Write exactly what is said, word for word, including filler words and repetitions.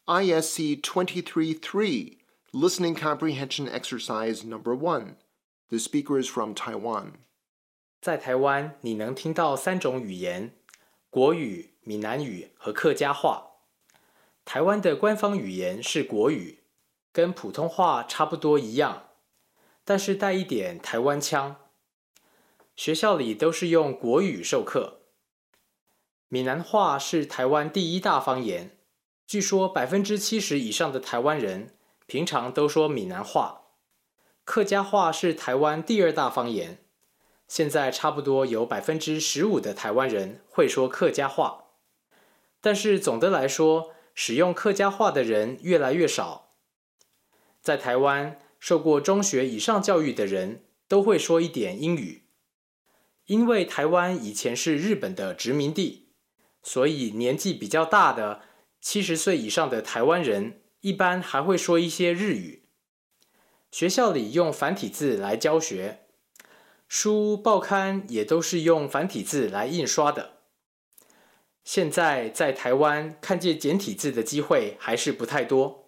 I S C twenty-three three, Listening Comprehension Exercise Number one. The speaker is from Taiwan. 在台湾，你能听到三种语言：国语、闽南语和客家话。台湾的官方语言是国语，跟普通话差不多一样，但是带一点台湾腔。学校里都是用国语授课。闽南话是台湾第一大方言，据说百分之七十以上的台湾人平常都说闽南话。客家话是台湾第二大方言，现在差不多有百分之十五的台湾人会说客家话。但是总的来说，使用客家话的人越来越少。在台湾，受过中学以上教育的人都会说一点英语。因为台湾以前是日本的殖民地，所以年纪比较大的七十岁以上的台湾人一般还会说一些日语。学校里用繁体字来教学，书报刊也都是用繁体字来印刷的。现在在台湾看见简体字的机会还是不太多。